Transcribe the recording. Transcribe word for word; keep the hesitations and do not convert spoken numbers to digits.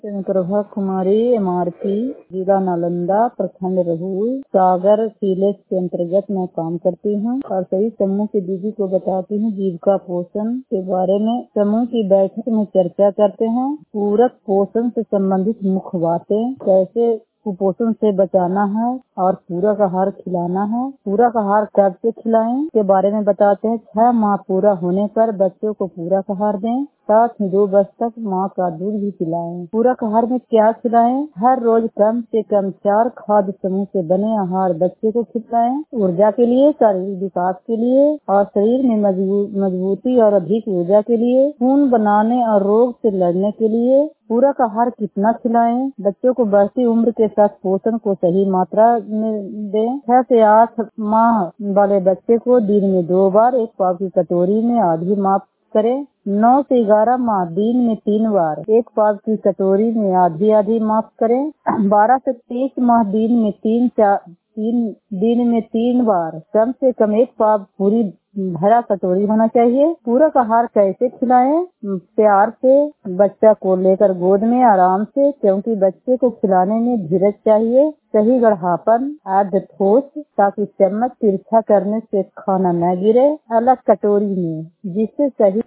प्रभा कुमारी MRP जिला नालंदा प्रखंड रहुल सागर सीलेज के अंतर्गत मैं काम करती हूँ और सही समूह की दीदी को बताती हूँ जीविका पोषण के बारे में। समूह की बैठक में चर्चा करते हैं पूरक पोषण से संबंधित मुख्य बातें, कैसे कुपोषण से बचाना है और पूरक आहार खिलाना है। पूरक आहार कब से खिलाएं के बारे में बताते हैं। छह माह पूरा होने पर बच्चों को पूरक आहार दें, साथ ही दो वर्ष तक माँ का दूध भी पिलाएं। पूरक आहार में क्या खिलाएं? हर रोज कम से कम चार खाद्य समूह से बने आहार बच्चे को खिलाएं। ऊर्जा के लिए, शारीरिक विकास के लिए और शरीर में मजबूती और अधिक ऊर्जा के लिए, खून बनाने और रोग से लड़ने के लिए। पूरक आहार कितना खिलाएं? बच्चों को बढ़ती उम्र के साथ पोषण को सही मात्रा में दें। छह से आठ माह वाले बच्चे को दिन में दो बार एक पाव की कटोरी में आधी माप करें। नौ से ग्यारह माह दिन में तीन बार एक पाव की कटोरी में आधी आधी माप करें। बारह से तेईस माह दिन में तीन चार तीन दिन में तीन बार कम से कम एक पाव पूरी भरा कटोरी होना चाहिए। पूरक आहार कैसे खिलाएं? प्यार से बच्चा को लेकर गोद में आराम से, क्योंकि बच्चे को खिलाने में धीरज चाहिए। सही गढ़ापन, अर्ध ठोस, ताकि चम्मच तिरछा करने से खाना न गिरे। अलग कटोरी में, जिससे सही